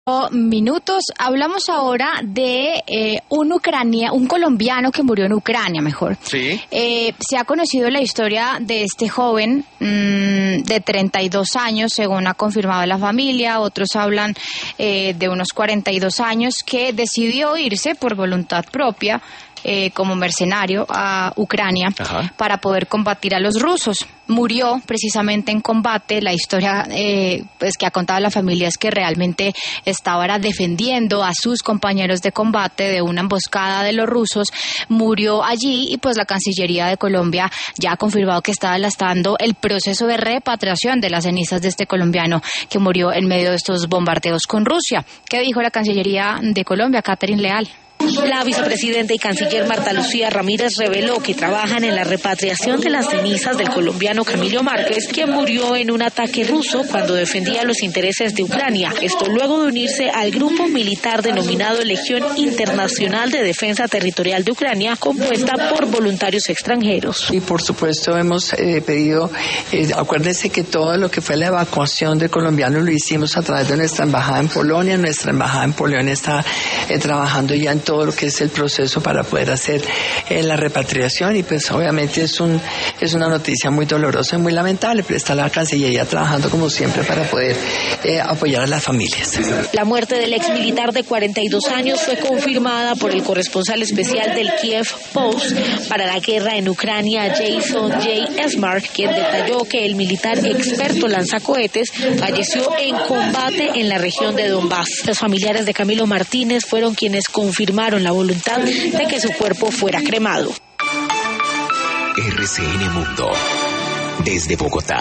Minutos. Hablamos ahora de un colombiano que murió en Ucrania, mejor. Sí. Se ha conocido la historia de este joven de 32 años, según ha confirmado la familia. Otros hablan de unos 42 años, que decidió irse por voluntad propia como mercenario a Ucrania. Ajá. Para poder combatir a los rusos. Murió precisamente en combate. La historia pues que ha contado la familia es que realmente estaba defendiendo a sus compañeros de combate de una emboscada de los rusos. Murió allí y pues la Cancillería de Colombia ya ha confirmado que está adelantando el proceso de repatriación de las cenizas de este colombiano que murió en medio de estos bombardeos con Rusia. ¿Qué dijo la Cancillería de Colombia, Catherine Leal? La vicepresidenta y canciller Marta Lucía Ramírez reveló que trabajan en la repatriación de las cenizas del colombiano Camilo Márquez, quien murió en un ataque ruso cuando defendía los intereses de Ucrania. Esto luego de unirse al grupo militar denominado Legión Internacional de Defensa Territorial de Ucrania, compuesta por voluntarios extranjeros. Y por supuesto hemos pedido, acuérdense que todo lo que fue la evacuación de colombianos lo hicimos a través de nuestra embajada en Polonia. Nuestra embajada en Polonia está trabajando ya en todo lo que es el proceso para poder hacer la repatriación, y pues obviamente es una noticia muy dolorosa y muy lamentable, pero está la Cancillería trabajando como siempre para poder apoyar a las familias. La muerte del ex militar de 42 años fue confirmada por el corresponsal especial del Kiev Post para la guerra en Ucrania, Jason J. Esmark, quien detalló que el militar experto lanzacohetes falleció en combate en la región de Donbass. Los familiares de Camilo Martínez fueron quienes confirmaron la voluntad de que su cuerpo fuera cremado. RCN Mundo, desde Bogotá.